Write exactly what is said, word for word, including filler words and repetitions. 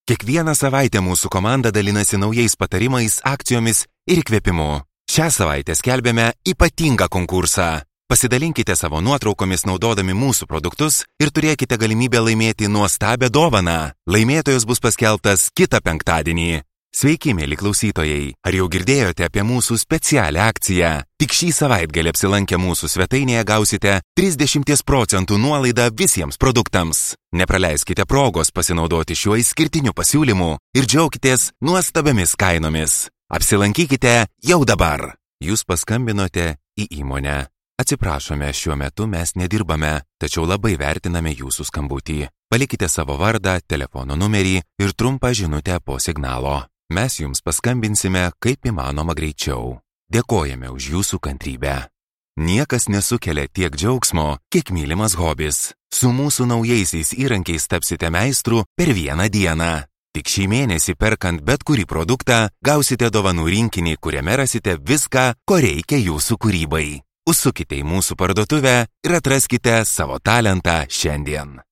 Kiekvieną savaitę mūsų komanda dalinasi naujais patarimais, akcijomis ir įkvėpimu. Šią savaitę skelbėme ypatingą konkursą. Pasidalinkite savo nuotraukomis naudodami mūsų produktus ir turėkite galimybę laimėti nuostabią dovaną. Laimėtojas bus paskelbtas kitą penktadienį. Sveiki, mėly klausytojai. Ar jau girdėjote apie mūsų specialią akciją? Tik šį savaitgalį apsilankę mūsų svetainėje gausite trisdešimt procentų nuolaidą visiems produktams. Nepraleiskite progos pasinaudoti šiuo išskirtiniu pasiūlymu ir džiaukitės nuostabiamis kainomis. Apsilankykite jau dabar. Jūs paskambinote į įmonę. Atsiprašome, šiuo metu mes nedirbame, tačiau labai vertiname jūsų skambutį. Palikite savo vardą, telefono numerį ir trumpą žinutę po signalo. Mes jums paskambinsime kaip įmanoma greičiau. Dėkojame už jūsų kantrybę. Niekas nesukelia tiek džiaugsmo, kiek mylimas hobis. Su mūsų naujaisiais įrankiais tapsite meistru per vieną dieną. Tik šį mėnesį perkant bet kurį produktą, gausite dovanų rinkinį, kuriame rasite viską, ko reikia jūsų kūrybai. Užsukite į mūsų parduotuvę ir atraskite savo talentą šiandien.